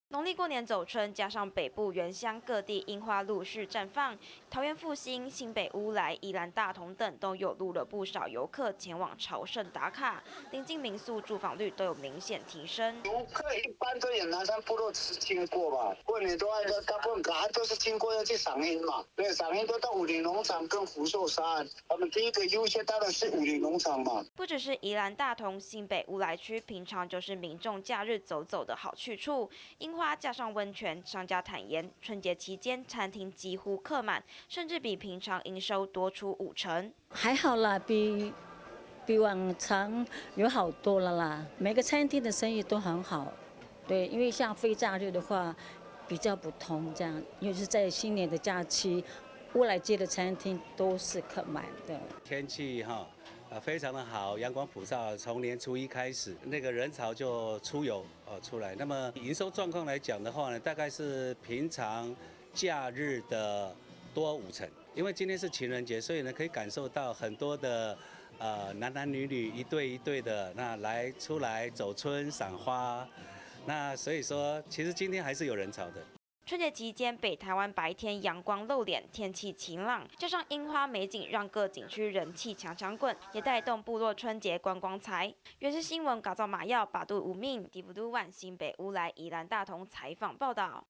农历过年走春，加上北部原乡各地樱花陆续绽放，桃园复兴、新北乌来、宜兰大同等都有录了不少游客前往朝圣打卡，临近民宿住房率都有明显提升。 游客一般都有南山部落经过吧，过年都大部分都是经过要去赏樱嘛，对，赏樱都到武陵农场跟福寿山，他们第一个优先当然是武陵农场嘛。 不只是宜兰大同、新北乌来区，平常就是民众假日走走的好去处。樱花加上温泉，商家坦言，春节期间餐厅几乎客满，甚至比平常营收多出50%。 还好啦，比往常有好多了啦。每个餐厅的生意都很好，对，因为像非假日的话比较不同，这样，因为是在新年的假期，乌来街的餐厅都是客满的。 天气非常的好，阳光普照，从年初一开始，那个人潮就出来。那么营收状况来讲的话呢，大概是平常假日的多50%。因为今天是情人节，所以呢可以感受到很多的男男女女一对一对的出来走春赏花。那所以说，其实今天还是有人潮的。 春节期间，北台湾白天阳光露脸，天气晴朗，加上樱花美景，让各景区人气强滚，也带动部落春节观光财。原是新闻，改造马耀、把杜无命、迪布都万新北乌来宜兰大同采访报道。